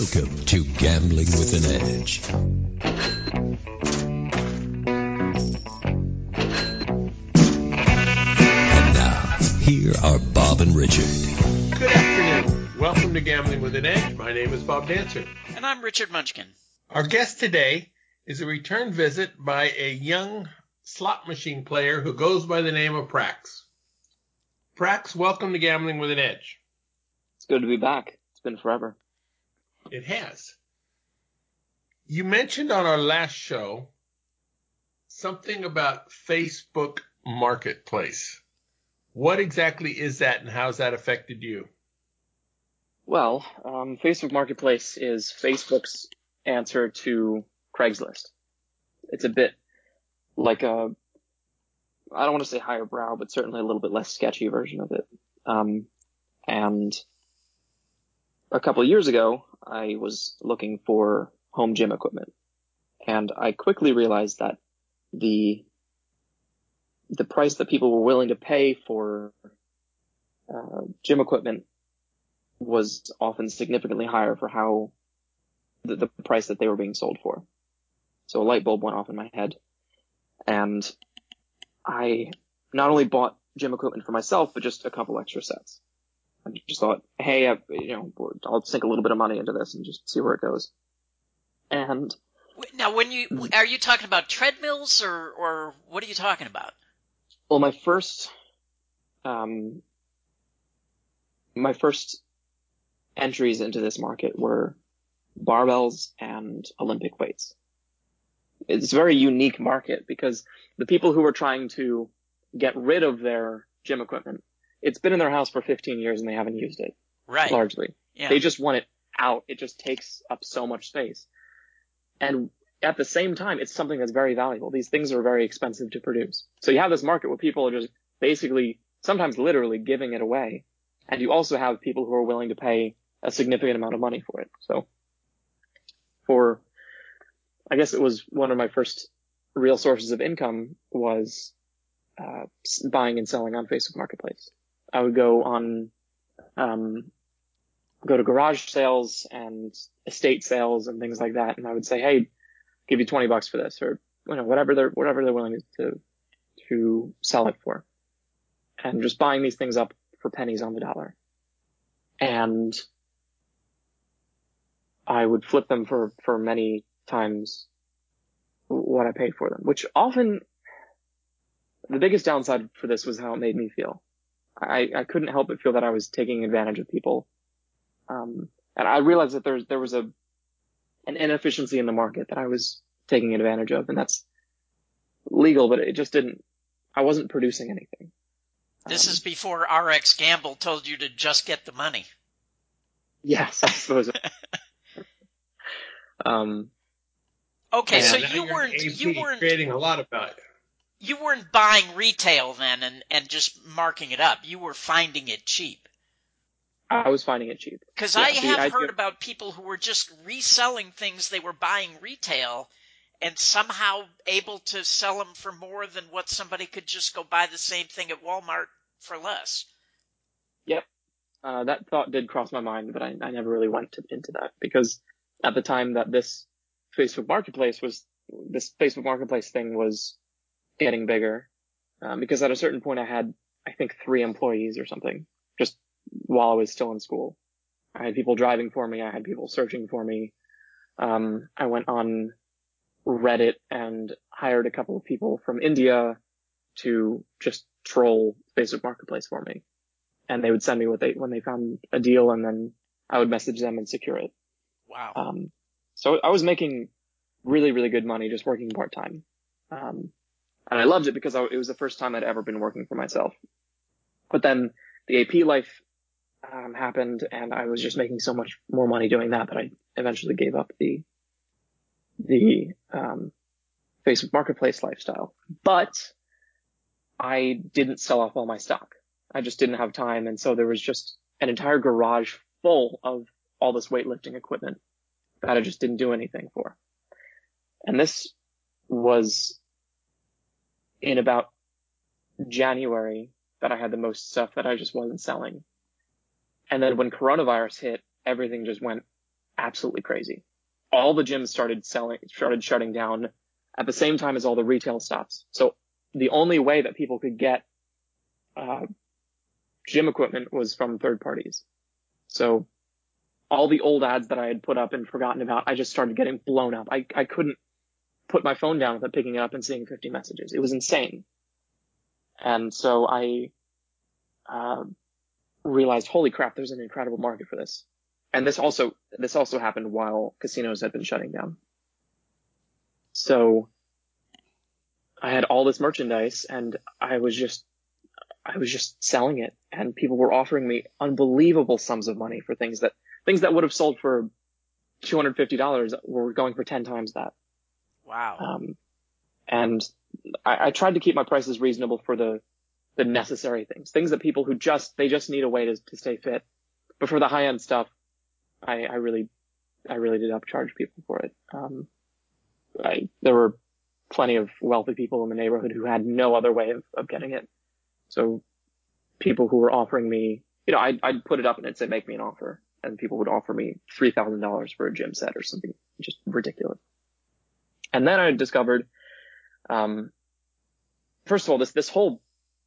Welcome to Gambling with an Edge. And now, here are Bob and Richard. Good afternoon. Welcome to Gambling with an Edge. My name is Bob Dancer. And I'm Richard Munchkin. Our guest today is a return visit by a young slot machine player who goes by the name of Prax. Prax, welcome to Gambling with an Edge. It's good to be back. It's been forever. It has. You mentioned on our last show something about Facebook Marketplace. What exactly is that and how has that affected you? Well, Facebook Marketplace is Facebook's answer to Craigslist. It's a bit like I don't want to say higher brow, but certainly a little bit less sketchy version of it. And a couple of years ago, I was looking for home gym equipment, and I quickly realized that the price that people were willing to pay for gym equipment was often significantly higher for how the price that they were being sold for. So a light bulb went off in my head, and I not only bought gym equipment for myself, but just a couple extra sets. I just thought, hey, I'll sink a little bit of money into this and just see where it goes. And now, are you talking about treadmills or what are you talking about? Well, my first entries into this market were barbells and Olympic weights. It's a very unique market because the people who are trying to get rid of their gym equipment, it's been in their house for 15 years and they haven't used it. Right. Largely. Yeah. They just want it out. It just takes up so much space. And at the same time, it's something that's very valuable. These things are very expensive to produce. So you have this market where people are just basically, sometimes literally giving it away. And you also have people who are willing to pay a significant amount of money for it. So I guess it was one of my first real sources of income was buying and selling on Facebook Marketplace. I would go to garage sales and estate sales and things like that, and I would say, hey, give you $20 for this, or whatever they're willing to sell it for, and just buying these things up for pennies on the dollar, and I would flip them for many times what I paid for them, which often the biggest downside for this was how it made me feel. I couldn't help but feel that I was taking advantage of people. And I realized that there was an inefficiency in the market that I was taking advantage of, and that's legal, but I wasn't producing anything. This is before RX Gamble told you to just get the money. Yes, I suppose. Okay, so you weren't creating a lot about it. You weren't buying retail then and just marking it up. You were finding it cheap. I was finding it cheap. Because I have heard about people who were just reselling things they were buying retail and somehow able to sell them for more than what somebody could just go buy the same thing at Walmart for less. Yep. That thought did cross my mind, but I never really went into that because at the time that this Facebook Marketplace thing was getting bigger, because at a certain point I had, I think, 3 employees or something, just while I was still in school. I had people driving for me. I had people searching for me. I went on Reddit and hired a couple of people from India to just troll Facebook Marketplace for me. And they would send me when they found a deal, and then I would message them and secure it. Wow. So I was making really, really good money just working part-time. And I loved it because it was the first time I'd ever been working for myself. But then the AP life happened, and I was just making so much more money doing that I eventually gave up the Facebook Marketplace lifestyle. But I didn't sell off all my stock. I just didn't have time, and so there was just an entire garage full of all this weightlifting equipment that I just didn't do anything for. And this was in about January that I had the most stuff that I just wasn't selling. And then when coronavirus hit, everything just went absolutely crazy. All the gyms started shutting down at the same time as all the retail stops. So the only way that people could get gym equipment was from third parties. So all the old ads that I had put up and forgotten about, I just started getting blown up. I couldn't put my phone down without picking it up and seeing 50 messages. It was insane. And so I realized, holy crap, there's an incredible market for this. And this also happened while casinos had been shutting down. So I had all this merchandise and I was just selling it, and people were offering me unbelievable sums of money for things that would have sold for $250 were going for 10 times that. Wow. And I tried to keep my prices reasonable for the necessary things that people who just need a way to stay fit. But for the high end stuff, I really did upcharge people for it. There were plenty of wealthy people in the neighborhood who had no other way of getting it. So people who were offering me, I'd put it up and it'd say, make me an offer. And people would offer me $3,000 for a gym set or something just ridiculous. And then I discovered, first of all, this whole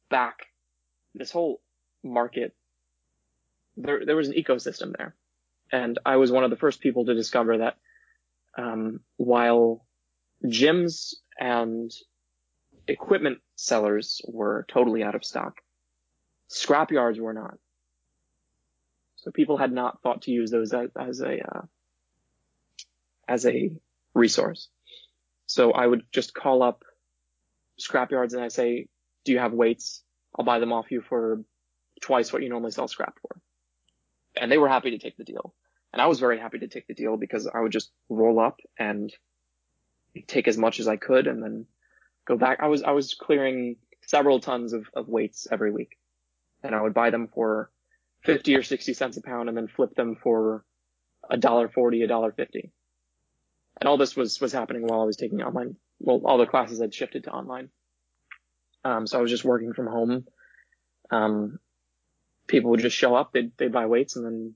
market, there was an ecosystem there. And I was one of the first people to discover that, while gyms and equipment sellers were totally out of stock, scrapyards were not. So people had not thought to use those as a resource. So I would just call up scrapyards and I say, do you have weights? I'll buy them off you for twice what you normally sell scrap for. And they were happy to take the deal. And I was very happy to take the deal because I would just roll up and take as much as I could and then go back. I was clearing several tons of weights every week, and I would buy them for 50 or 60 cents a pound and then flip them for $1.40, $1.50. And all this was happening while I was taking online. Well, all the classes had shifted to online. So I was just working from home. People would just show up, they'd buy weights and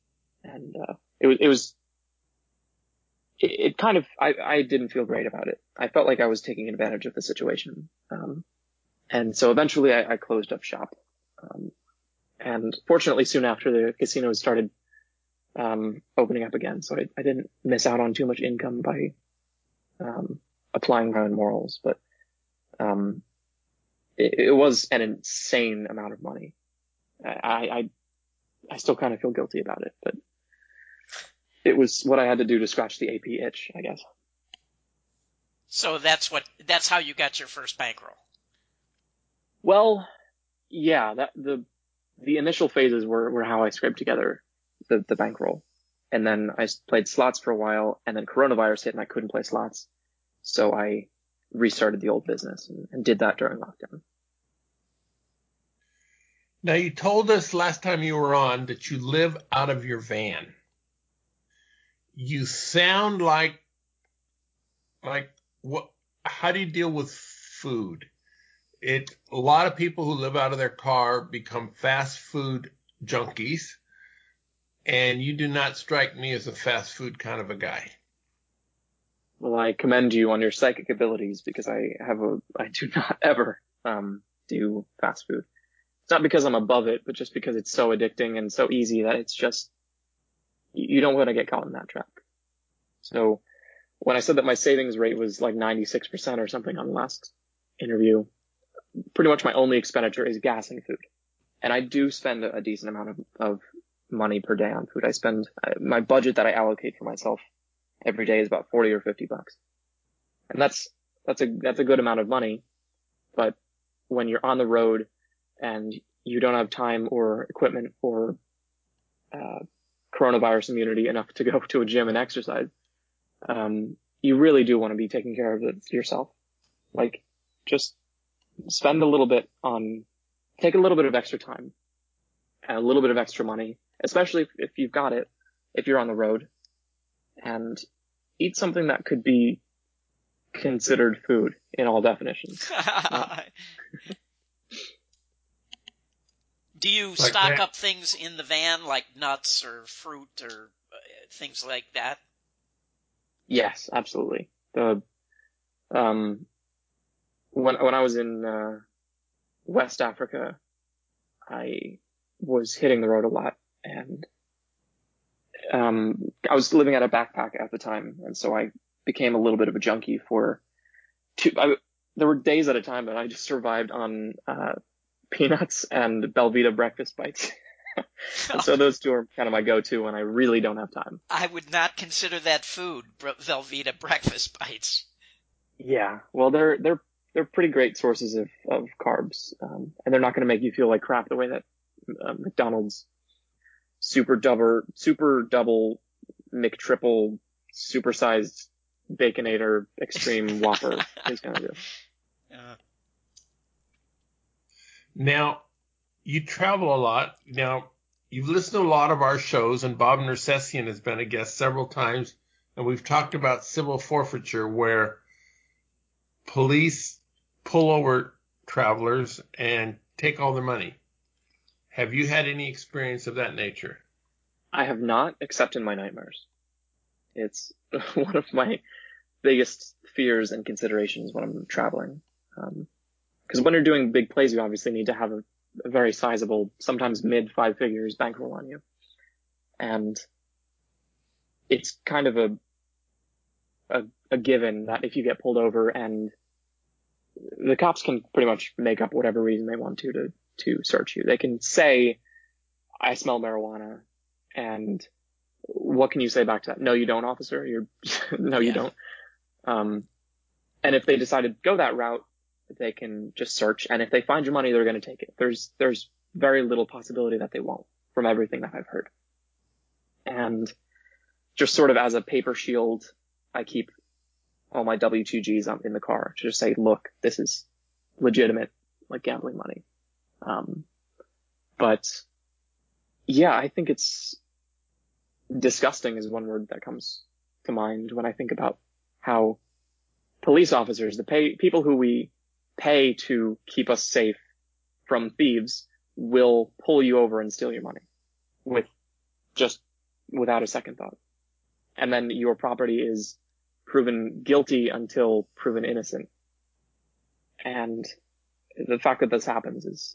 it kind of, I didn't feel great about it. I felt like I was taking advantage of the situation. And so eventually I closed up shop. And fortunately soon after, the casinos started, opening up again. So I didn't miss out on too much income by, applying my own morals, but, it was an insane amount of money. I still kind of feel guilty about it, but it was what I had to do to scratch the AP itch, I guess. So that's how you got your first bankroll. Well, yeah, the initial phases were how I scraped together the bankroll. And then I played slots for a while, and then coronavirus hit and I couldn't play slots. So I restarted the old business and did that during lockdown. Now, you told us last time you were on that you live out of your van. You sound like what? How do you deal with food? A lot of people who live out of their car become fast food junkies, and you do not strike me as a fast food kind of a guy. Well, I commend you on your psychic abilities because I do not ever do fast food. It's not because I'm above it, but just because it's so addicting and so easy that it's just, you don't want to get caught in that trap. So when I said that my savings rate was like 96% or something on the last interview, pretty much my only expenditure is gas and food. And I do spend a decent amount of money per day on food. I spend my budget that I allocate for myself every day is about 40 or 50 bucks. And that's a good amount of money. But when you're on the road and you don't have time or equipment or coronavirus immunity enough to go to a gym and exercise, you really do want to be taking care of it yourself. Like, just take a little bit of extra time and a little bit of extra money, especially if you've got it, if you're on the road, and eat something that could be considered food in all definitions. Do you stock up things in the van, like nuts or fruit or things like that. Yes, absolutely. When I was in West Africa, I was hitting the road a lot, and I was living at a backpack at the time, and so I became a little bit of a junkie there were days at a time that I just survived on peanuts and Belvita breakfast bites. And so those two are kind of my go-to when I really don't have time. I would not consider that food, Velveeta breakfast bites. Yeah, well, they're pretty great sources of carbs, and they're not going to make you feel like crap the way that McDonald's super double McTriple supersized Baconator Extreme Whopper is going to do. Now, you travel a lot. Now, you've listened to a lot of our shows, and Bob Nersessian has been a guest several times, and we've talked about civil forfeiture, where police pull over travelers and take all their money. Have you had any experience of that nature? I have not, except in my nightmares. It's one of my biggest fears and considerations when I'm traveling. Because when you're doing big plays, you obviously need to have a very sizable, sometimes mid 5 figures bankroll on you. And it's kind of a given that if you get pulled over, and the cops can pretty much make up whatever reason they want to search you. They can say, I smell marijuana, and what can you say back to that? No, you don't, officer. No, you don't. And if they decide to go that route, they can just search, and if they find your money, they're going to take it. There's very little possibility that they won't, from everything that I've heard. And just sort of as a paper shield, I keep all my W2Gs in the car to just say, look, this is legitimate, like, gambling money. But yeah, I think it's disgusting is one word that comes to mind when I think about how police officers, people who we pay to keep us safe from thieves, will pull you over and steal your money without a second thought. And then your property is proven guilty until proven innocent. And the fact that this happens is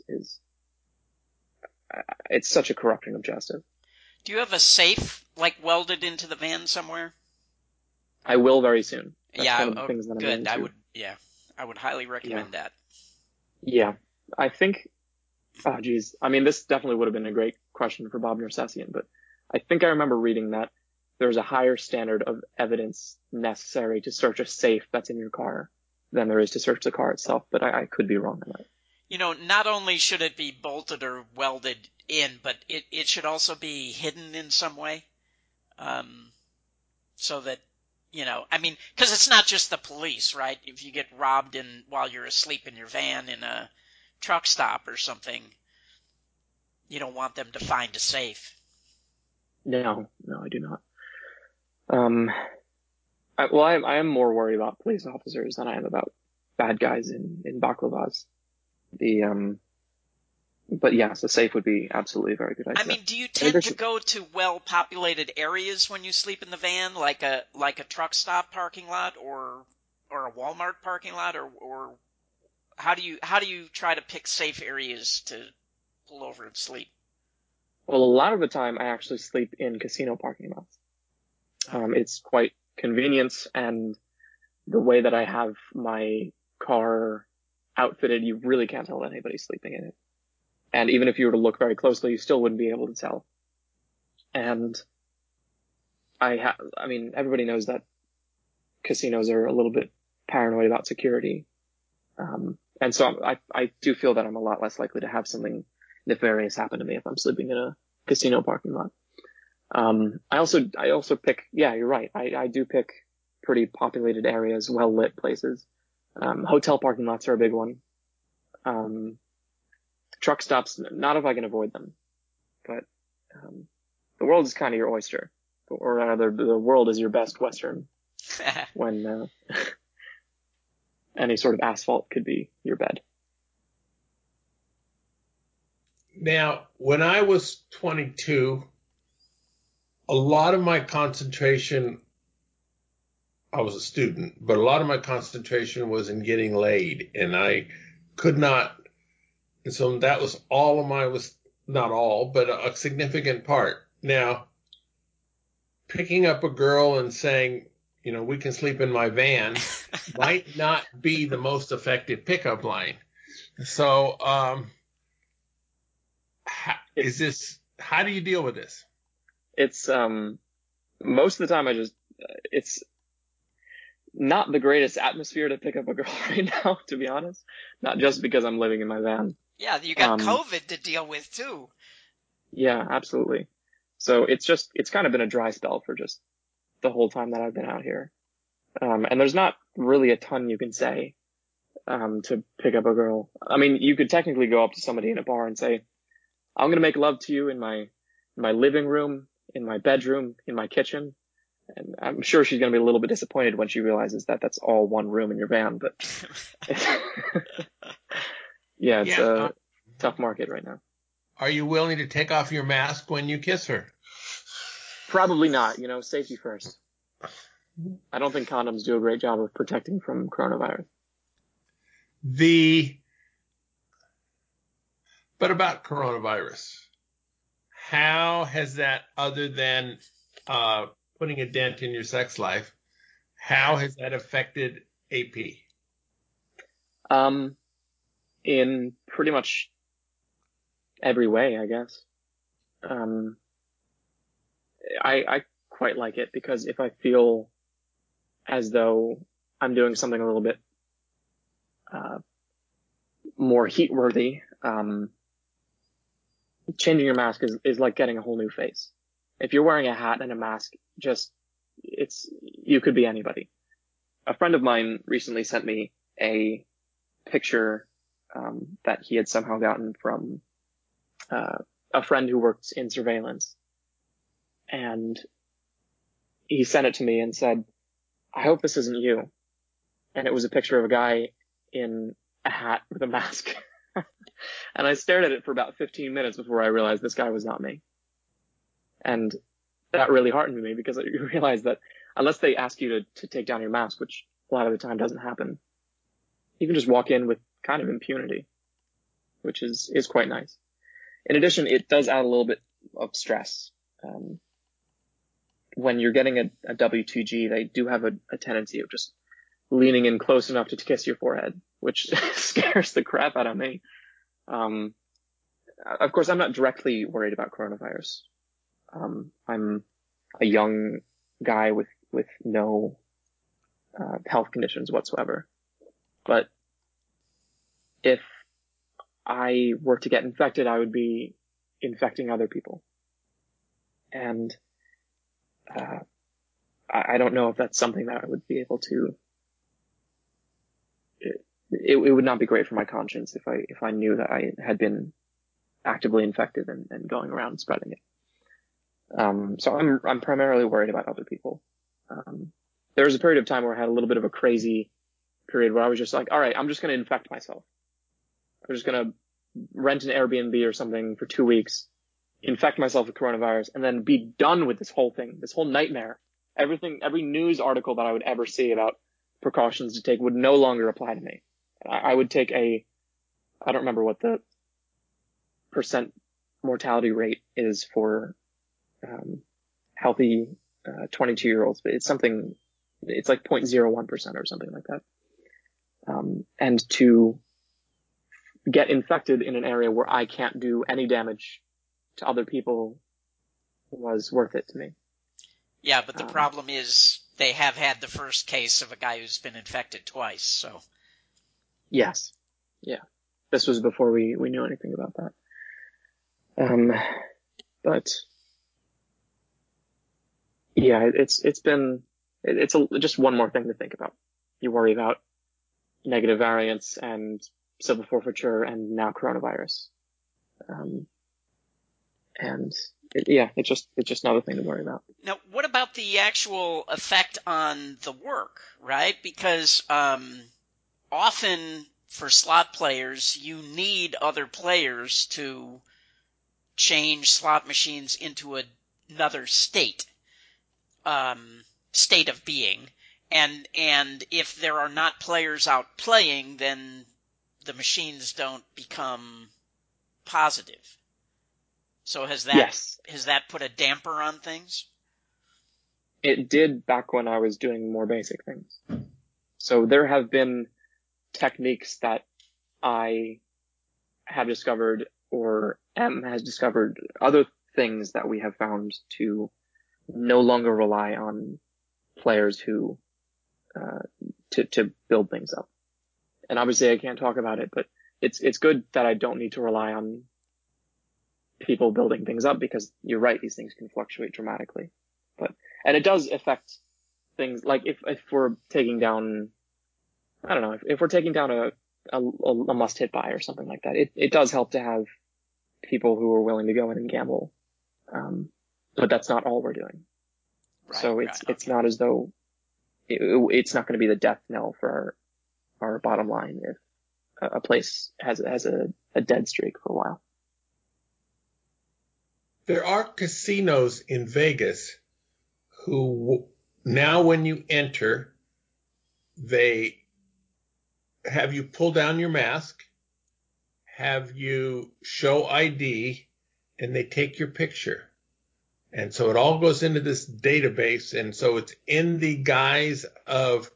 it's such a corruption of justice. Do you have a safe, like, welded into the van somewhere? I will very soon. That's one of the things that I'm good. into. I would highly recommend that. Yeah, I think, oh geez, I mean, this definitely would have been a great question for Bob Nersessian, but I think I remember reading that there's a higher standard of evidence necessary to search a safe that's in your car than there is to search the car itself, but I could be wrong on that. You know, not only should it be bolted or welded in, but it should also be hidden in some way, so that, you know, I mean, because it's not just the police, right? If you get robbed while you're asleep in your van in a truck stop or something, you don't want them to find a safe. No, I do not. I am more worried about police officers than I am about bad guys in baklavas. But yes, a safe would be absolutely a very good idea. I mean, do you tend to go to well-populated areas when you sleep in the van, like a truck stop parking lot or a Walmart parking lot, or how do you try to pick safe areas to pull over and sleep? Well, a lot of the time I actually sleep in casino parking lots. It's quite convenient, and the way that I have my car outfitted, you really can't tell that anybody's sleeping in it. And even if you were to look very closely, you still wouldn't be able to tell. And I mean, everybody knows that casinos are a little bit paranoid about security. And so I do feel that I'm a lot less likely to have something nefarious happen to me if I'm sleeping in a casino parking lot. I also pick, yeah, you're right. I do pick pretty populated areas, well-lit places. Hotel parking lots are a big one. Truck stops, not if I can avoid them, but the world is kind of your oyster, or rather, the world is your best Western when any sort of asphalt could be your bed. Now, when I was 22, a lot of my concentration, I was a student, but a lot of my concentration was in getting laid, and I could not. And so that was all of my, was not all, but a significant part. Now, picking up a girl and saying, we can sleep in my van might not be the most effective pickup line. So, how do you deal with this? It's, most of the time it's not the greatest atmosphere to pick up a girl right now, to be honest. Not just because I'm living in my van. Yeah, you got COVID to deal with too. Yeah, absolutely. So it's kind of been a dry spell for just the whole time that I've been out here. And there's not really a ton you can say, to pick up a girl. I mean, you could technically go up to somebody in a bar and say, I'm going to make love to you in my living room, in my bedroom, in my kitchen. And I'm sure she's going to be a little bit disappointed when she realizes that that's all one room in your van, but yeah, it's a tough market right now. Are you willing to take off your mask when you kiss her? Probably not. Safety first. I don't think condoms do a great job of protecting from coronavirus. But about coronavirus, how has that, other than putting a dent in your sex life, how has that affected AP? In pretty much every way, I guess. I quite like it because if I feel as though I'm doing something a little bit more heat worthy, changing your mask is like getting a whole new face. If you're wearing a hat and a mask, you could be anybody. A friend of mine recently sent me a picture that he had somehow gotten from a friend who works in surveillance. And he sent it to me and said, I hope this isn't you. And it was a picture of a guy in a hat with a mask. And I stared at it for about 15 minutes before I realized this guy was not me. And that really heartened me because I realized that unless they ask you to take down your mask, which a lot of the time doesn't happen, you can just walk in with kind of impunity, which is quite nice. In addition, it does add a little bit of stress. When you're getting a W2G, they do have a tendency of just leaning in close enough to kiss your forehead, which scares the crap out of me. Of course, I'm not directly worried about coronavirus. I'm a young guy with no health conditions whatsoever. But if I were to get infected, I would be infecting other people. And I don't know if that's something that I would be able to. It would not be great for my conscience if I knew that I had been actively infected and going around spreading it. So I'm primarily worried about other people. There was a period of time where I had a little bit of a crazy period where I was just like, all right, I'm just going to infect myself. I'm just going to rent an Airbnb or something for 2 weeks, infect myself with coronavirus, and then be done with this whole thing, this whole nightmare. Every news article that I would ever see about precautions to take would no longer apply to me. I would take I don't remember what the percent mortality rate is for healthy 22-year-olds, but it's like 0.01% or something like that. And to get infected in an area where I can't do any damage to other people was worth it to me. Yeah, but the problem is they have had the first case of a guy who's been infected twice, so. Yes. Yeah. This was before we knew anything about that. But yeah, it's just one more thing to think about. You worry about negative variants and civil forfeiture and now coronavirus. It's just another thing to worry about. Now, what about the actual effect on the work, right? Because often for slot players, you need other players to change slot machines into a another state of being. And if there are not players out playing, then the machines don't become positive. So has that put a damper on things? It did back when I was doing more basic things. So there have been techniques that I have discovered, or M has discovered, other things that we have found to no longer rely on players who to build things up. And obviously I can't talk about it, but it's good that I don't need to rely on people building things up, because you're right, these things can fluctuate dramatically. And it does affect things like if we're taking down, I don't know, if we're taking down a must hit buy or something like that, it does help to have people who are willing to go in and gamble. But that's not all we're doing. Right, so it's not as though it's not going to be the death knell for our bottom line if a place has a dead streak for a while. There are casinos in Vegas who now when you enter, they have you pull down your mask, have you show ID, and they take your picture. And so it all goes into this database, and so it's in the guise of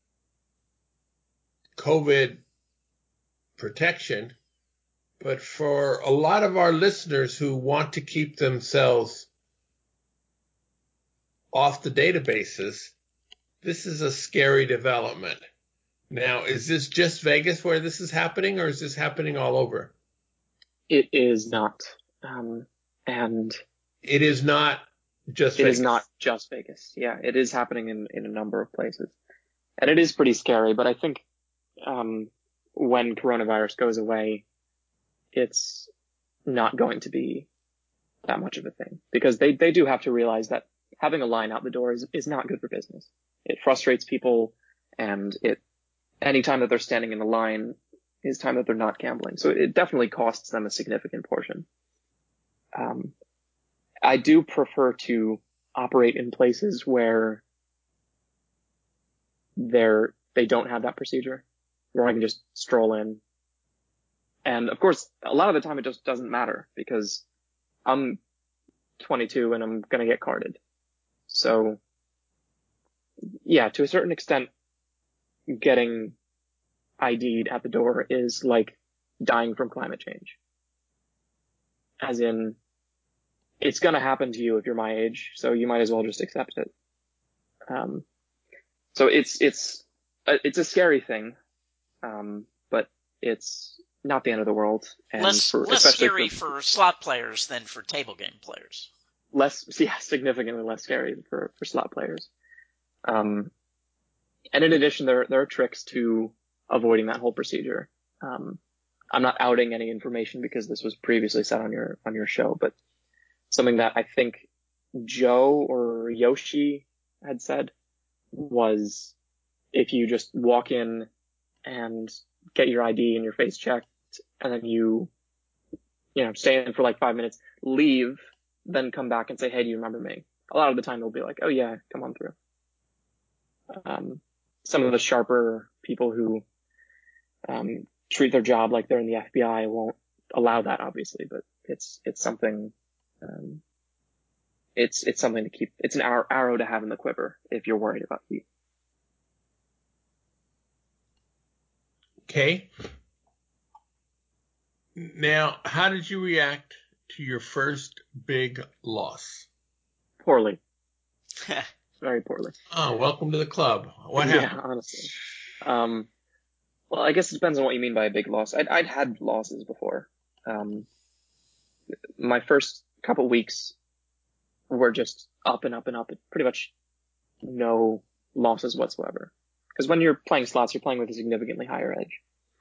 COVID protection. But for a lot of our listeners who want to keep themselves off the databases, this is a scary development. Now, is this just Vegas where this is happening, or is this happening all over? It is not. And it is not just Vegas. It is not just Vegas. Yeah, it is happening in a number of places. And it is pretty scary, but I think when coronavirus goes away, it's not going to be that much of a thing, because they do have to realize that having a line out the door is not good for business. It frustrates people, and any time that they're standing in the line is time that they're not gambling. So it definitely costs them a significant portion. I do prefer to operate in places where they don't have that procedure, where I can just stroll in. And of course, a lot of the time it just doesn't matter, because I'm 22 and I'm going to get carded. So yeah, to a certain extent, getting ID'd at the door is like dying from climate change. As in, it's going to happen to you if you're my age, so you might as well just accept it. So it's a scary thing, but it's not the end of the world. And less scary for slot players than for table game players. Significantly less scary for slot players. And in addition, there are tricks to avoiding that whole procedure. I'm not outing any information because this was previously said on your show, but something that I think Joe or Yoshi had said was, if you just walk in and get your ID and your face checked, and then you stay in for like 5 minutes, leave, then come back and say, hey, do you remember me? A lot of the time they'll be like, oh yeah, come on through. Some of the sharper people who treat their job like they're in the FBI won't allow that, obviously, but it's something. It's something to keep. It's an arrow to have in the quiver if you're worried about heat. Okay. Now, how did you react to your first big loss? Poorly. Very poorly. Oh, welcome to the club. What happened? Yeah, honestly. Well, I guess it depends on what you mean by a big loss. I'd had losses before. My first couple weeks were just up and up and up. Pretty much no losses whatsoever. Because when you're playing slots, you're playing with a significantly higher edge.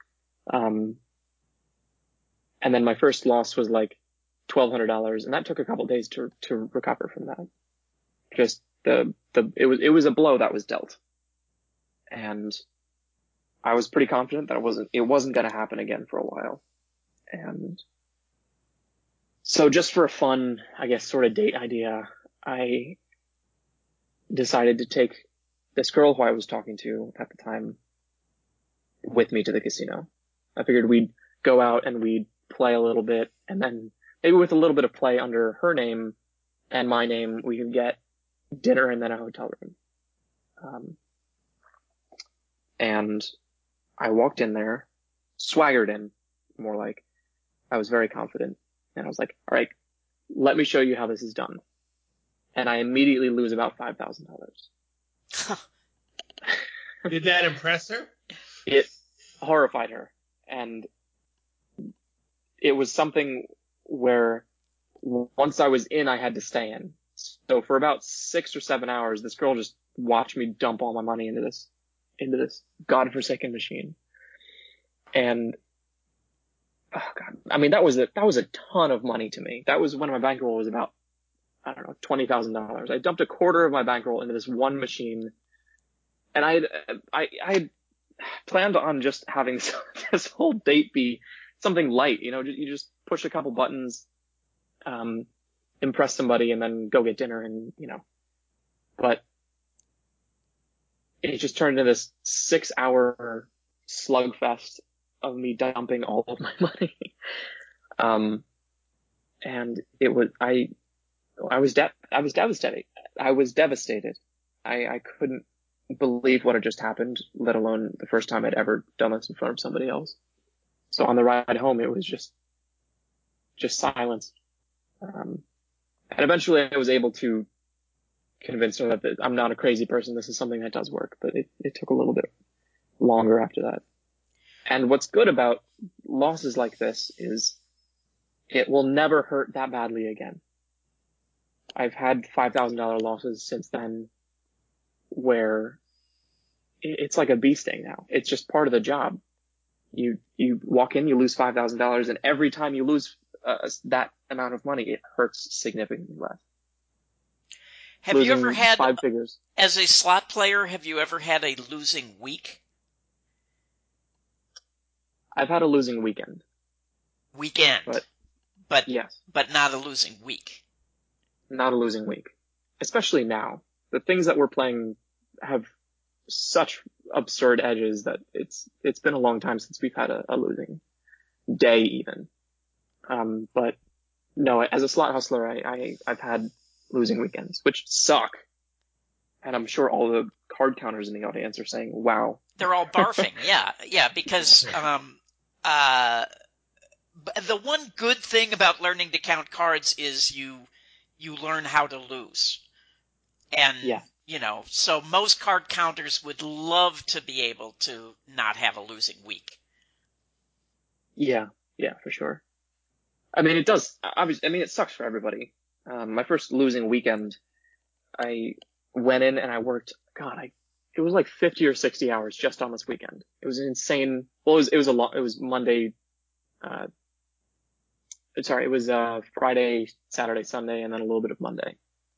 And then my first loss was like $1,200, and that took a couple days to recover from that. Just it was a blow that was dealt. And I was pretty confident that it wasn't going to happen again for a while. And so just for a fun, I guess, sort of date idea, I decided to take this girl who I was talking to at the time with me to the casino. I figured we'd go out and we'd play a little bit, and then maybe with a little bit of play under her name and my name, we could get dinner and then a hotel room. And I walked in there, swaggered in, more like. I was very confident, and I was like, all right, let me show you how this is done. And I immediately lose about $5,000. Did that impress her? It horrified her. And it was something where once I was in, I had to stay in. So for about 6 or 7 hours, this girl just watched me dump all my money into this godforsaken machine. And oh God, I mean, that was a ton of money to me. That was when my bankroll was about, I don't know, $20,000. I dumped a quarter of my bankroll into this one machine, and I had planned on just having this whole date be something light. You just push a couple buttons, impress somebody, and then go get dinner, and but it just turned into this 6-hour slugfest of me dumping all of my money. And it was, I was devastated. I was devastated. I couldn't believe what had just happened, let alone the first time I'd ever done this in front of somebody else. So on the ride home, it was just silence. And eventually I was able to convince her that I'm not a crazy person. This is something that does work, but it took a little bit longer after that. And what's good about losses like this is it will never hurt that badly again. I've had $5,000 losses since then where it's like a bee sting now. It's just part of the job. You walk in, you lose $5,000, and every time you lose that amount of money, it hurts significantly less. Have you ever had, 5 figures. as a slot player, have you ever had a losing week? I've had a losing weekend. But yes. But not a losing week. Not a losing week. Especially now. The things that we're playing have such absurd edges that it's been a long time since we've had a losing day even. But no, as a slot hustler, I've had losing weekends, which suck. And I'm sure all the card counters in the audience are saying, wow. They're all barfing. Yeah, because, the one good thing about learning to count cards is you learn how to lose. And, yeah. So most card counters would love to be able to not have a losing week. Yeah, for sure. I mean, it does, obviously, I mean, it sucks for everybody. My first losing weekend, I went in and I worked, it was like 50 or 60 hours just on this weekend. It was insane. Well, it was Monday, it was Friday, Saturday, Sunday, and then a little bit of Monday.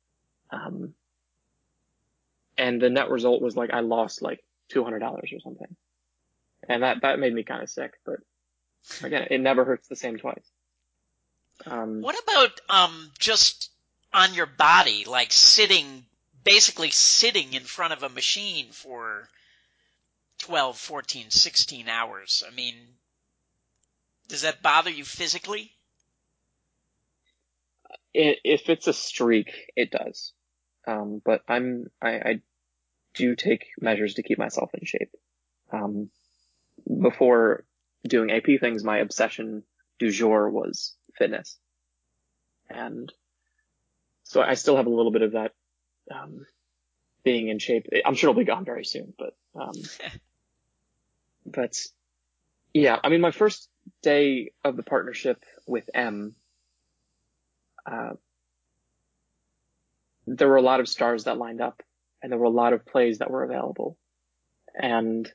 And the net result was like I lost like $200 or something. And that made me kind of sick, but again, it never hurts the same twice. What about just on your body, like basically sitting in front of a machine for 12, 14, 16 hours? I mean, does that bother you physically? If it's a streak, it does. But I do take measures to keep myself in shape. Before doing AP things, my obsession du jour was fitness. And so I still have a little bit of that, being in shape. I'm sure it'll be gone very soon, but yeah, I mean, my first day of the partnership with M, there were a lot of stars that lined up, and there were a lot of plays that were available. And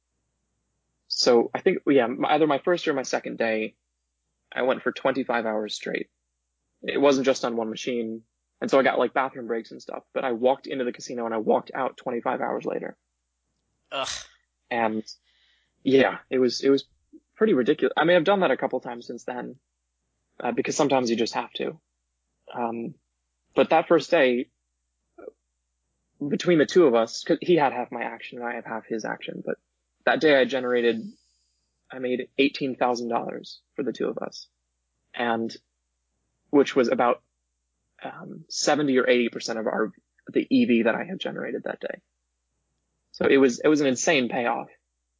so I think, either my first or my second day, I went for 25 hours straight. It wasn't just on one machine. And so I got like bathroom breaks and stuff, but I walked into the casino and I walked out 25 hours later. Ugh. And yeah, it was pretty ridiculous. I mean, I've done that a couple times since then, because sometimes you just have to. But that first day, between the two of us, 'cause he had half my action and I had half his action, but that day I made $18,000 for the two of us, and which was about 70 or 80% of the EV that I had generated that day. So it was an insane payoff.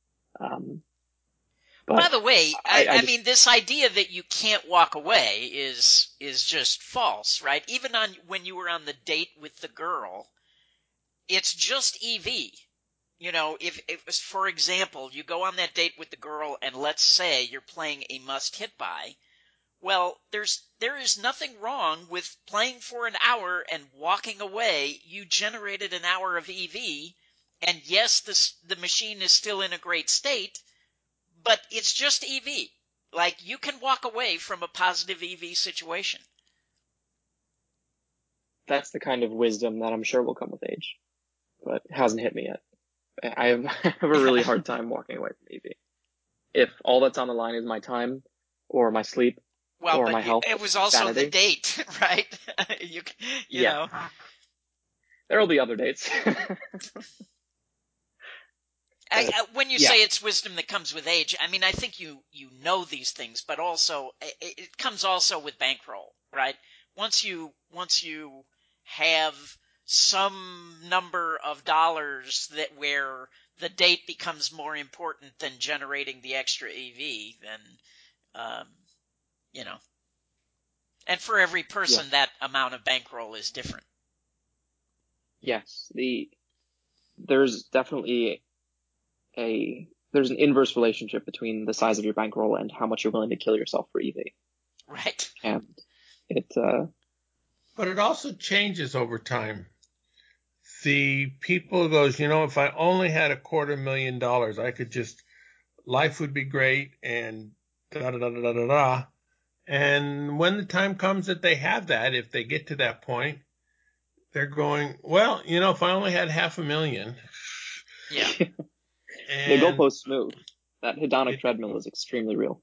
But by the way, I just, mean, this idea that you can't walk away is just false, right? Even when you were on the date with the girl, it's just EV. You know, if for example, you go on that date with the girl and let's say you're playing a must hit buy, well, there is nothing wrong with playing for an hour and walking away. You generated an hour of EV, and yes, the machine is still in a great state, but it's just EV. Like, you can walk away from a positive EV situation. that's the kind of wisdom that I'm sure will come with age, but it hasn't hit me yet. I have a really hard time walking away from EV. If all that's on the line is my time or my sleep Well, or but my health, it was also sanity, the date, right? you yeah. know. There will be other dates. When you Yeah. say it's wisdom that comes with age, I mean, I think you know these things, but also it comes also with bankroll, right? Once you have some number of dollars that where the date becomes more important than generating the extra EV, then you know. And for every person, Yeah. that amount of bankroll is different. Yes. There's definitely there's an inverse relationship between the size of your bankroll and how much you're willing to kill yourself for EV. Right. And But it also changes over time. The people goes, if I only had $250,000, I could life would be great and da da da da da da da. And when the time comes that they have that, if they get to that point, they're going, well, if I only had $500,000. Yeah. they go And post move. That hedonic treadmill is extremely real.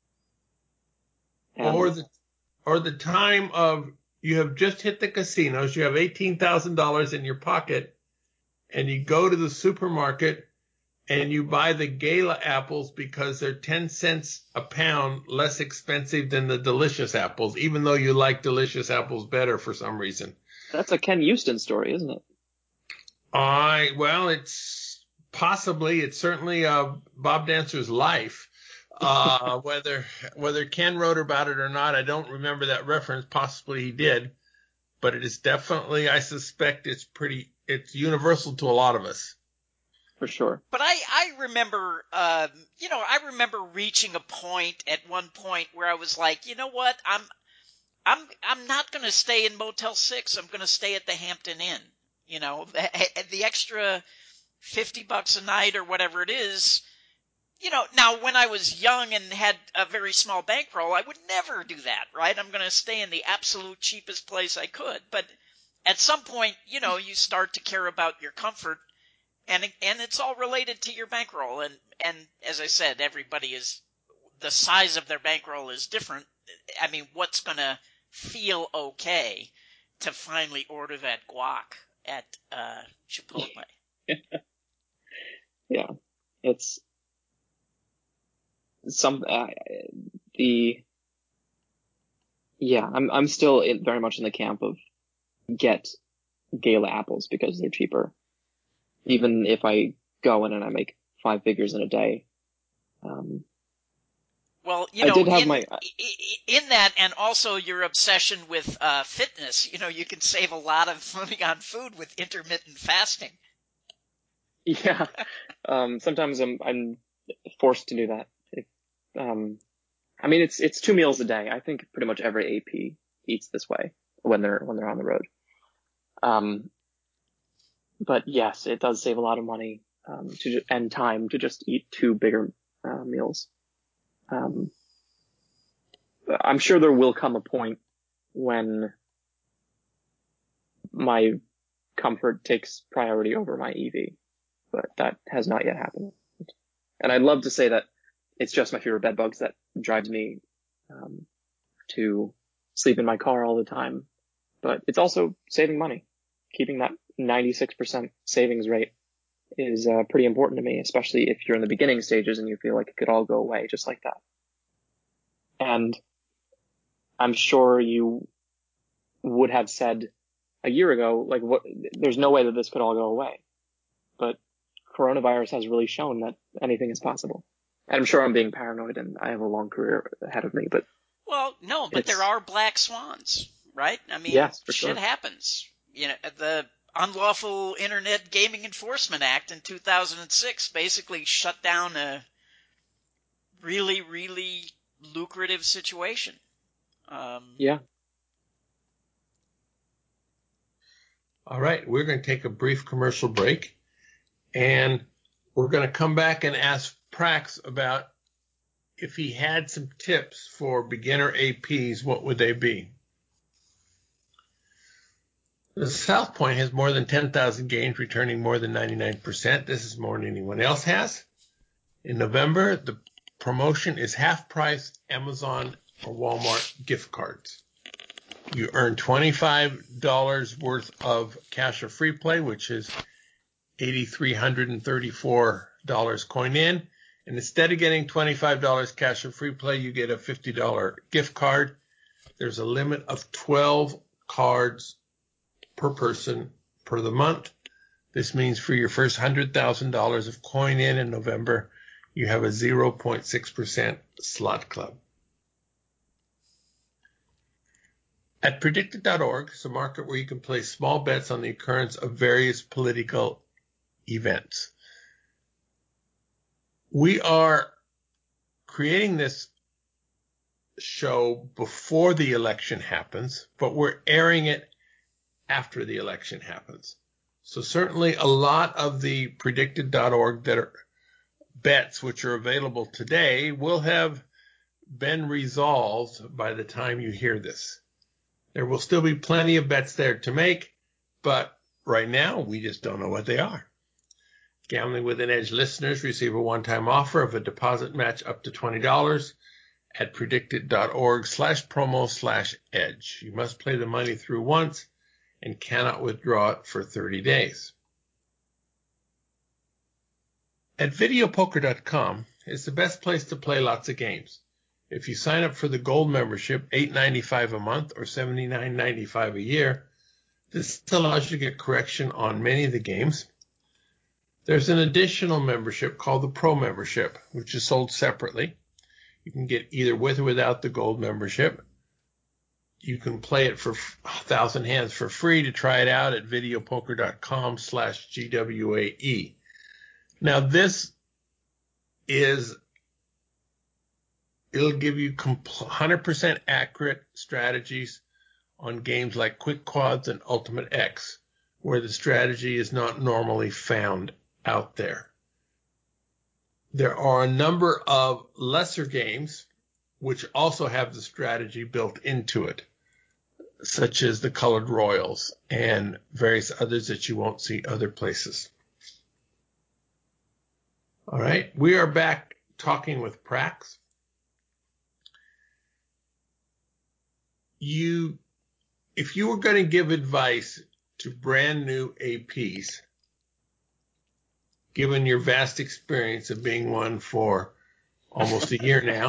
And or the time of you have just hit the casinos, you have $18,000 in your pocket, and you go to the supermarket and you buy the Gala apples because they're 10 cents a pound less expensive than the delicious apples, even though you like delicious apples better for some reason. that's a Ken Houston story, isn't it? Well, it's certainly Bob Dancer's life. Whether Ken wrote about it or not, I don't remember that reference. Possibly he did, but it is definitely, I suspect it's universal to a lot of us. For sure. But I remember, I remember reaching a point at one point where I was like, you know what, I'm not going to stay in Motel 6. I'm going to stay at the Hampton Inn. The extra $50 a night or whatever it is. Now when I was young and had a very small bankroll, I would never do that, right? I'm going to stay in the absolute cheapest place I could. But at some point, you start to care about your comfort, and it's all related to your bankroll. And as I said, the size of their bankroll is different. I mean, what's going to feel okay to finally order that guac at Chipotle? Yeah. It's I'm still very much in the camp of get Gala apples because they're cheaper. Even if I go in and I make 5 figures in a day. Well, I did have in that, and also your obsession with fitness, you can save a lot of money on food with intermittent fasting. Yeah. Sometimes I'm forced to do that. I mean, it's 2 meals a day. I think pretty much every AP eats this way when they're on the road. But yes, it does save a lot of money, and time to just eat 2 bigger, meals. I'm sure there will come a point when my comfort takes priority over my EV, but that has not yet happened. And I'd love to say that it's just my fear of bed bugs that drives me to sleep in my car all the time, but it's also saving money. Keeping that 96% savings rate is pretty important to me, especially if you're in the beginning stages and you feel like it could all go away just like that. And I'm sure you would have said a year ago, like, there's no way that this could all go away. But coronavirus has really shown that anything is possible. And I'm sure I'm being paranoid and I have a long career ahead of me, but. Well, no, but there are black swans, right? I mean, yes, for shit sure. happens. You know, the Unlawful Internet Gaming Enforcement Act in 2006 basically shut down a really, really lucrative situation. Yeah. All right, we're going to take a brief commercial break, and we're going to come back and ask Prax about if he had some tips for beginner APs, what would they be? The South Point has more than 10,000 games, returning more than 99%. This is more than anyone else has. In November, the promotion is half price Amazon or Walmart gift cards. You earn $25 worth of cash or free play, which is $8,334 coin in. And instead of getting $25 cash or free play, you get a $50 gift card. There's a limit of 12 cards per person per the month. This means for your first $100,000 of coin in November, you have a 0.6% slot club. At Predicted.org is a market where you can place small bets on the occurrence of various political events. We are creating this show before the election happens, but we're airing it after the election happens. So certainly a lot of the Predicted.org that are bets which are available today will have been resolved by the time you hear this. There will still be plenty of bets there to make, but right now we just don't know what they are. Gambling with an Edge listeners receive a one-time offer of a deposit match up to $20 at predicted.org/promo/edge. You must play the money through once and cannot withdraw it for 30 days. At videopoker.com is the best place to play lots of games. If you sign up for the gold membership, $8.95 a month or $79.95 a year, this allows you to get correction on many of the games. There's an additional membership called the Pro membership, which is sold separately. You can get either with or without the gold membership. You can play it for 1,000 hands for free. To try it out at videopoker.com/GWAE. Now this it'll give you 100% accurate strategies on games like Quick Quads and Ultimate X, where the strategy is not normally found out there. There are a number of lesser games which also have the strategy built into it, such as the Colored Royals and various others that you won't see other places. All right, we are back talking with Prax. If you were going to give advice to brand new APs, given your vast experience of being one for almost a year now,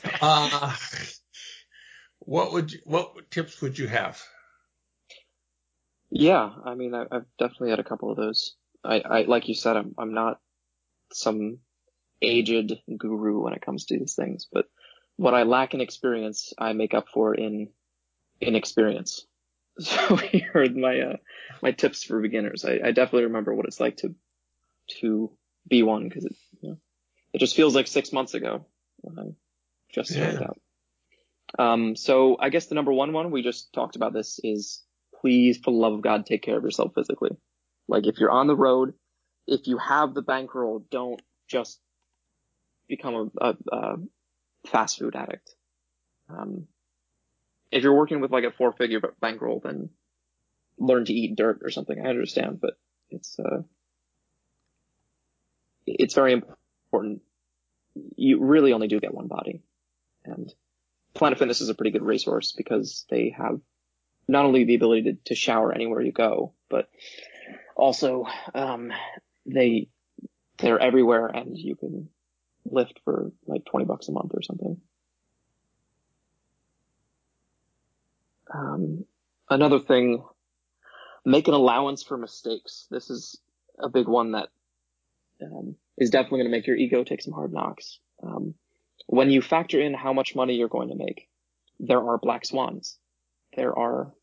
what tips would you have? Yeah, I mean, I've definitely had a couple of those. I like you said, I'm not some aged guru when it comes to these things, but what I lack in experience, I make up for in inexperience. So you heard my tips for beginners. I definitely remember what it's like to be one, because it just feels like 6 months ago when I just started out. So I guess the number one we just talked about this is, please, for the love of God, take care of yourself physically. Like, if you're on the road, if you have the bankroll, don't just become a fast food addict. If you're working with like a 4-figure bankroll, then learn to eat dirt or something. I understand, but it's very important. You really only do get one body, and Planet Fitness is a pretty good racehorse because they have not only the ability to shower anywhere you go, but also they're everywhere, and you can lift for like $20 a month or something. Another thing, make an allowance for mistakes. This is a big one that is definitely going to make your ego take some hard knocks. When you factor in how much money you're going to make, there are black swans. There are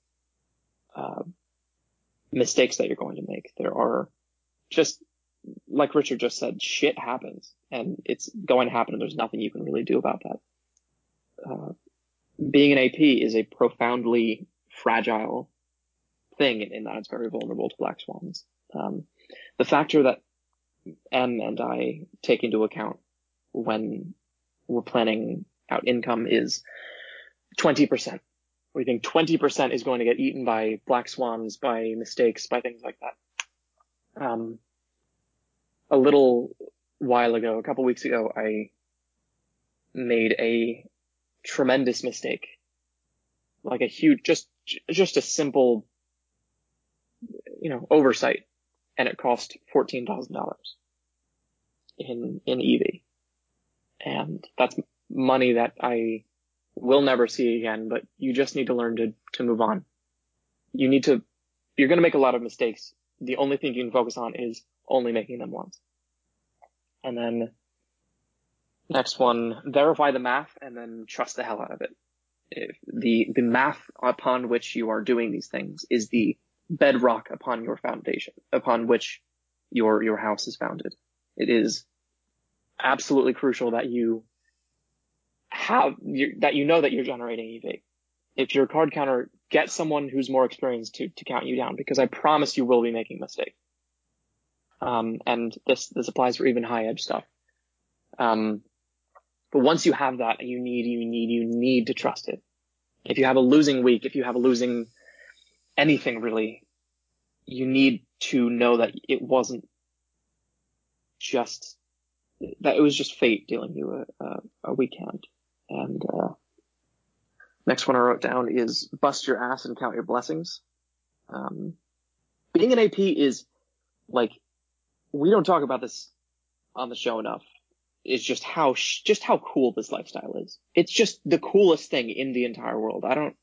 mistakes that you're going to make. There are, just like Richard just said, shit happens, and it's going to happen, and there's nothing you can really do about that. Being an AP is a profoundly fragile thing in that it's very vulnerable to black swans. The factor that M and I take into account when we're planning out income is 20%. We think 20% is going to get eaten by black swans, by mistakes, by things like that. A little while ago, a couple weeks ago, I made a tremendous mistake. Like a huge, just a simple, oversight. And it cost $14,000 in EV. And that's money that I will never see again, but you just need to learn to move on. You're going to make a lot of mistakes. The only thing you can focus on is only making them once. And then next one, verify the math and then trust the hell out of it. If the math upon which you are doing these things is the bedrock upon your foundation, upon which your house is founded. It is absolutely crucial that you know that you're generating EV. If your card counter, get someone who's more experienced to count you down, because I promise you will be making mistakes. And this applies for even high edge stuff. But once you have that, you need to trust it. If you have a losing week, if you have a losing anything really, you need to know that it wasn't just, that it was just fate dealing you a weekend. And next one I wrote down is bust your ass and count your blessings. Being an AP is like, we don't talk about this on the show enough. It's just how cool this lifestyle is. It's just the coolest thing in the entire world.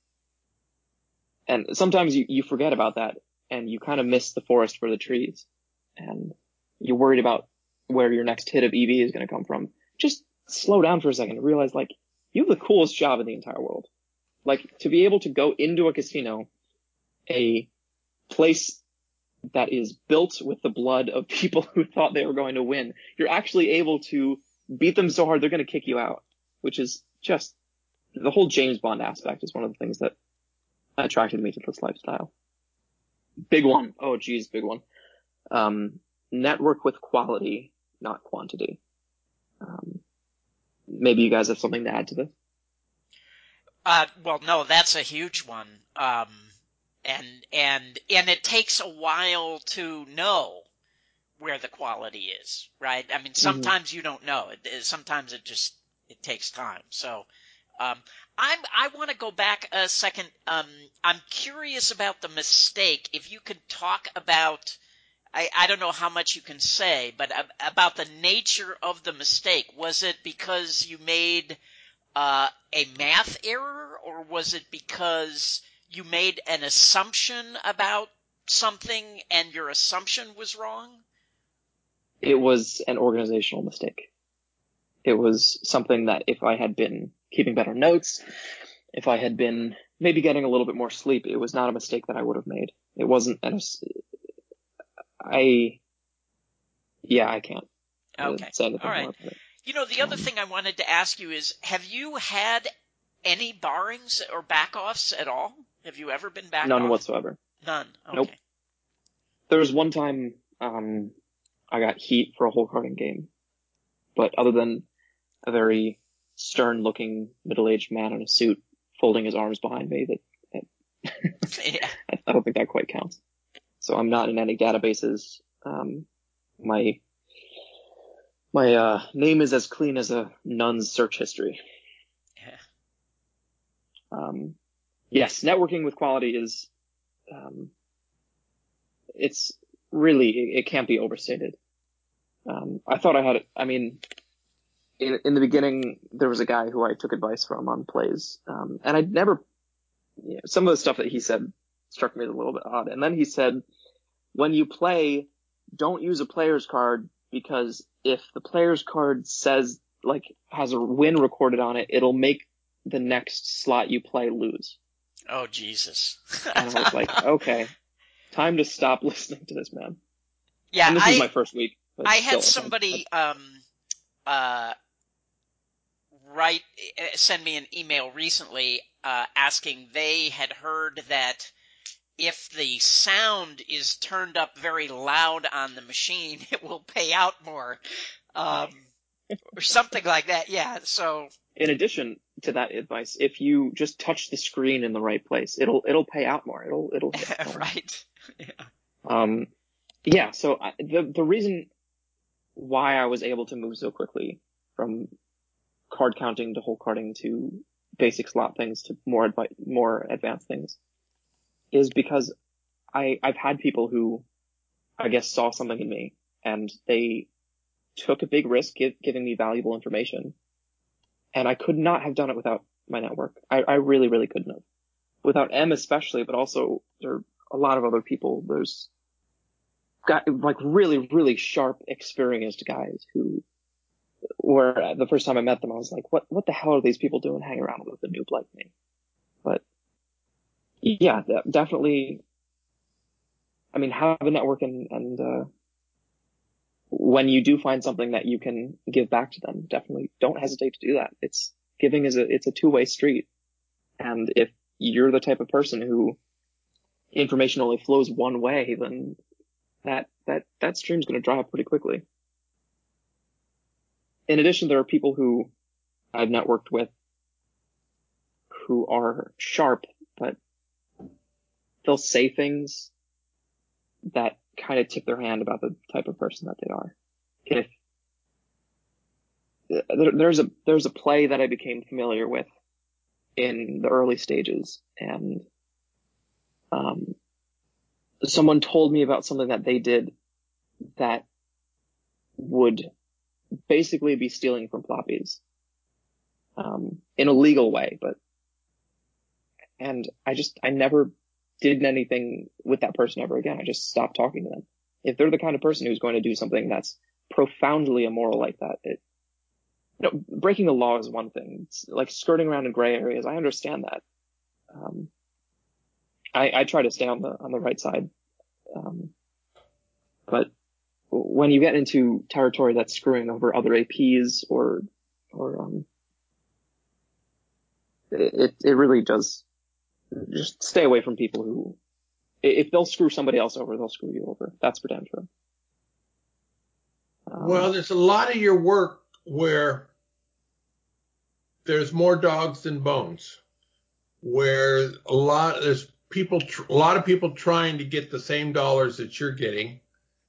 And sometimes you forget about that, and you kind of miss the forest for the trees, and you're worried about where your next hit of EV is going to come from. Just slow down for a second and realize, like, you have the coolest job in the entire world. Like, to be able to go into a casino, a place that is built with the blood of people who thought they were going to win, you're actually able to beat them so hard they're going to kick you out, which is just, the whole James Bond aspect is one of the things that attracted me to this lifestyle. Big one. Oh, geez, big one. Network with quality, not quantity. Maybe you guys have something to add to this? Well, no, that's a huge one. And it takes a while to know where the quality is, right? I mean, sometimes you don't know. Sometimes it takes time. So, I want to go back a second. I'm curious about the mistake. If you could talk about, I don't know how much you can say, but about the nature of the mistake. Was it because you made a math error, or was it because you made an assumption about something and your assumption was wrong? It was an organizational mistake. It was something that if I had been keeping better notes, if I had been maybe getting a little bit more sleep, it was not a mistake that I would have made. It wasn't I can't say anything All right. more about it. You know, the other thing I wanted to ask you is, have you had any barrings or back-offs at all? Have you ever been backed off? None whatsoever. None? Okay. Nope. There was one time I got heat for a hole carding game, but other than a very stern-looking middle-aged man in a suit folding his arms behind me, Yeah. I don't think that quite counts. So I'm not in any databases. My name is as clean as a nun's search history. Yeah. Yes, networking with quality is, it's really, it can't be overstated. I thought I had it. I mean, in the beginning, there was a guy who I took advice from on plays, and I'd never, some of the stuff that he said struck me as a little bit odd. And then he said, when you play, don't use a player's card, because if the player's card says, like, has a win recorded on it, it'll make the next slot you play lose. Oh, Jesus. And I was like, okay, time to stop listening to this man. Yeah, And this was my first week. But I still, had somebody send me an email recently asking they had heard that if the sound is turned up very loud on the machine, it will pay out more, or something like that. Yeah. So in addition to that advice, if you just touch the screen in the right place, it'll pay out more. It'll hit more. Right. Yeah. Yeah. So the reason why I was able to move so quickly from card counting to hole carding to basic slot things to more advanced things is because I've had people who, I guess, saw something in me, and they took a big risk giving me valuable information. And I could not have done it without my network. I really, really couldn't have. Without M especially, but also there are a lot of other people. There's got like really, really sharp, experienced guys who were, the first time I met them, I was like, what the hell are these people doing hanging around with a noob like me? But yeah, definitely. I mean, have a network, and when you do find something that you can give back to them, definitely don't hesitate to do that. Giving it's a two-way street. And if you're the type of person who information only flows one way, then that stream's going to dry up pretty quickly. In addition, there are people who I've networked with who are sharp, but they'll say things that kind of tip their hand about the type of person that they are. If there's a play that I became familiar with in the early stages, and someone told me about something that they did that would basically be stealing from floppies, in a legal way, and I never did anything with that person ever again. I just stopped talking to them. If they're the kind of person who's going to do something that's profoundly immoral like that, breaking the law is one thing. It's like skirting around in gray areas. I understand that. I try to stay on the right side. But when you get into territory that's screwing over other APs or it really does, just stay away from people who, if they'll screw somebody else over, they'll screw you over. That's for damn sure. Well, there's a lot of your work where there's more dogs than bones, where a lot of people trying to get the same dollars that you're getting.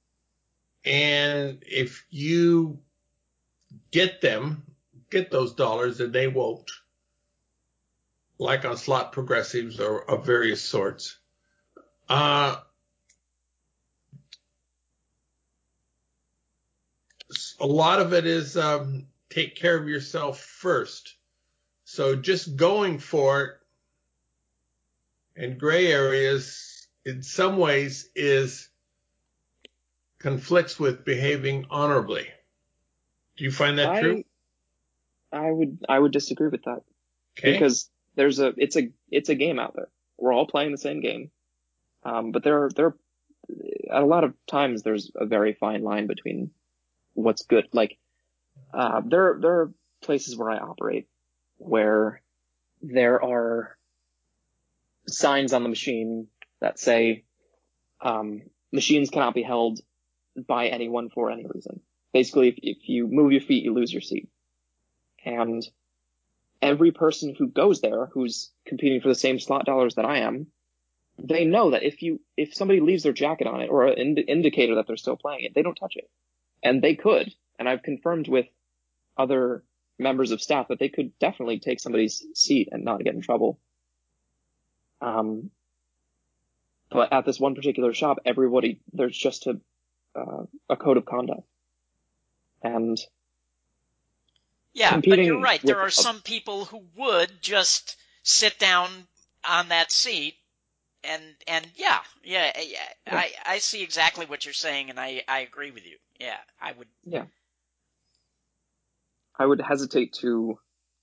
And if you get those dollars, then they won't, like on slot progressives or of various sorts. A lot of it is take care of yourself first. So just going for it in gray areas in some ways conflicts with behaving honorably. Do you find that true? I would disagree with that. Okay. Because it's a game out there. We're all playing the same game. But there at a lot of times there's a very fine line between what's good. Like, there are places where I operate where there are signs on the machine that say, machines cannot be held by anyone for any reason. Basically, if you move your feet, you lose your seat. And every person who goes there, who's competing for the same slot dollars that I am, they know that if somebody leaves their jacket on it or an indicator that they're still playing it, they don't touch it. And they could. And I've confirmed with other members of staff that they could definitely take somebody's seat and not get in trouble. But at this one particular shop, everybody, there's just a code of conduct. And Yeah, but competing you're right. with There are some people who would just sit down on that seat and yeah. I see exactly what you're saying, and I agree with you. Yeah, I would. yeah, I would hesitate to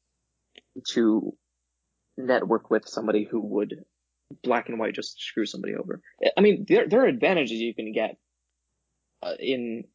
network with somebody who would black and white just screw somebody over. I mean, there are advantages you can get in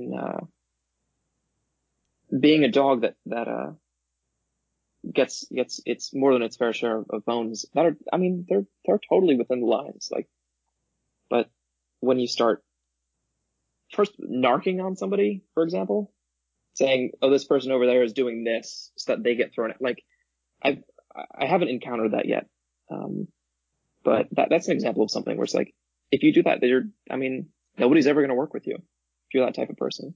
being a dog that gets it's more than its fair share of bones. That are, I mean, they're totally within the lines. Like, but when you start first narking on somebody, for example, saying, "Oh, this person over there is doing this," so that they get thrown. Like, I haven't encountered that yet, but that's an example of something where it's like, if you do that, I mean, nobody's ever going to work with you if you're that type of person.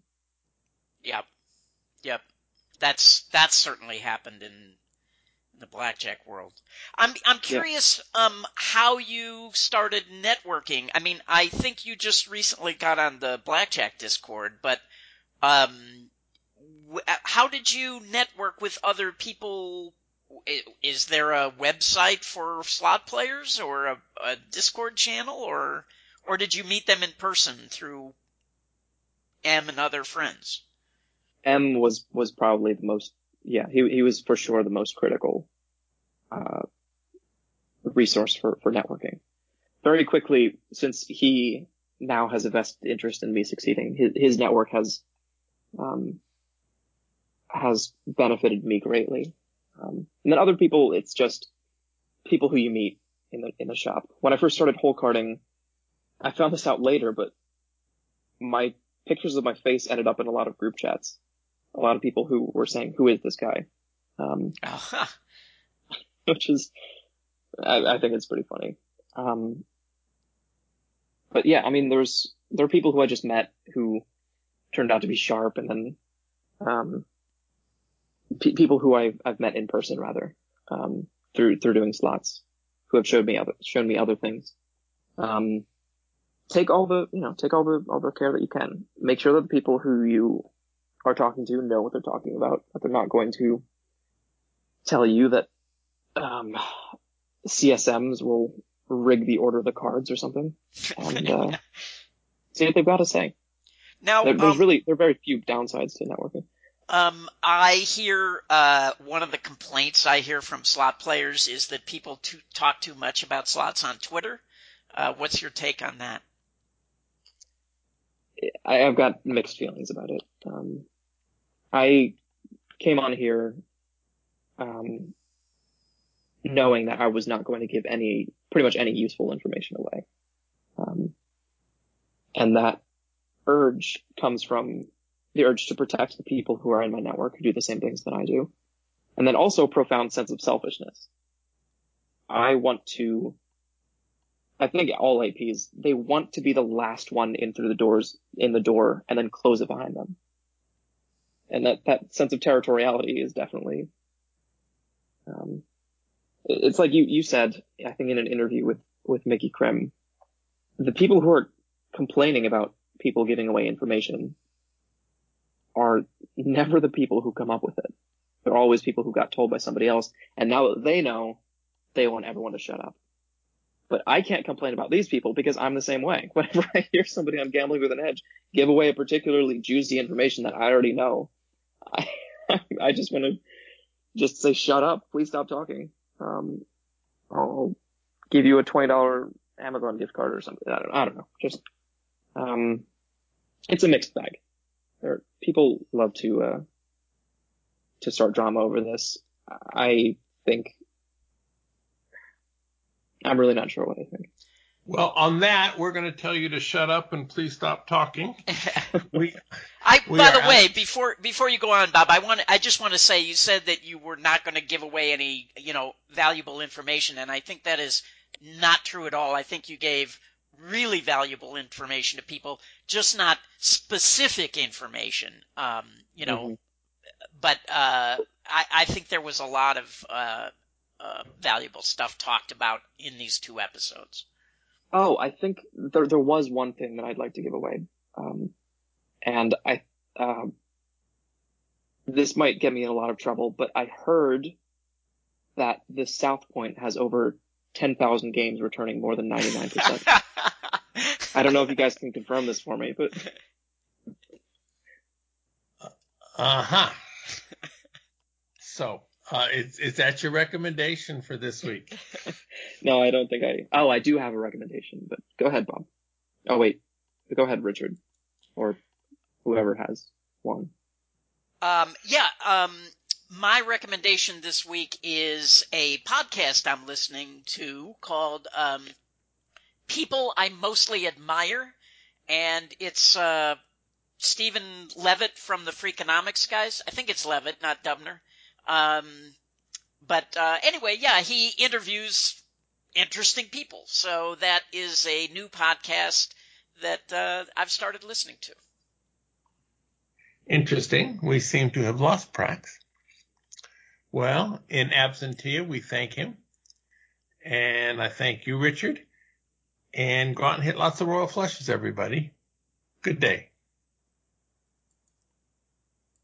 Yep. That's certainly happened in the blackjack world. I'm Yeah. curious how you started networking. I mean, I think you just recently got on the blackjack Discord, but um how did you network with other people? Is there a website for slot players or a Discord channel, or did you meet them in person through M and other friends? M was probably the most. Yeah, he was for sure the most critical resource for networking. Very quickly, since he now has a vested interest in me succeeding, his network has benefited me greatly. And then other people, it's just people who you meet in the shop. When I first started hole carding, I found this out later, but my pictures of my face ended up in a lot of group chats. A lot of people who were saying, "Who is this guy?" Which is, I think it's pretty funny. But yeah, I mean, there are people who I just met who turned out to be sharp, and then people who I've met in person rather, through doing slots, who have shown me other things. Take all the care that you can. Make sure that the people who you are talking to know what they're talking about, that they're not going to tell you that CSMs will rig the order of the cards or something, and see what they've got to say. Now, There are very few downsides to networking. I hear one of the complaints I hear from slot players is that people talk too much about slots on Twitter. What's your take on that? I've got mixed feelings about it. I came on here knowing that I was not going to give pretty much any useful information away. And that urge comes from the urge to protect the people who are in my network who do the same things that I do. And then also a profound sense of selfishness. I think all APs, they want to be the last one in the door and then close it behind them. And that sense of territoriality is definitely, it's like you said, I think in an interview with Mickey Krim, the people who are complaining about people giving away information are never the people who come up with it. They're always people who got told by somebody else, and now that they know, they want everyone to shut up. But I can't complain about these people because I'm the same way. Whenever I hear somebody on Gambling with an Edge give away a particularly juicy information that I already know, I just want to just say, shut up, please stop talking. I'll give you a $20 Amazon gift card or something. I don't know. Just, it's a mixed bag. People love to start drama over this. I think, I'm really not sure what I think. Well, on that, we're going to tell you to shut up and please stop talking. By the way, before you go on, Bob, I just want to say, you said that you were not going to give away any, valuable information, and I think that is not true at all. I think you gave really valuable information to people, just not specific information. Mm-hmm. But I think there was a lot of valuable stuff talked about in these 2 episodes. Oh, I think there was one thing that I'd like to give away. And this might get me in a lot of trouble, but I heard that the South Point has over 10,000 games returning more than 99%. I don't know if you guys can confirm this for me, but. Uh-huh. So, is that your recommendation for this week? No, I don't think I do have a recommendation, but go ahead, Bob. Oh, wait. Go ahead, Richard. Or whoever has one. My recommendation this week is a podcast I'm listening to called People I Mostly Admire, and it's Stephen Levitt from the Freakonomics guys. I think it's Levitt, not Dubner. But anyway, yeah, he interviews interesting people. So that is a new podcast that I've started listening to. Interesting. We seem to have lost Prax. Well, in absentia, we thank him. And I thank you, Richard. And go out and hit lots of royal flushes, everybody. Good day.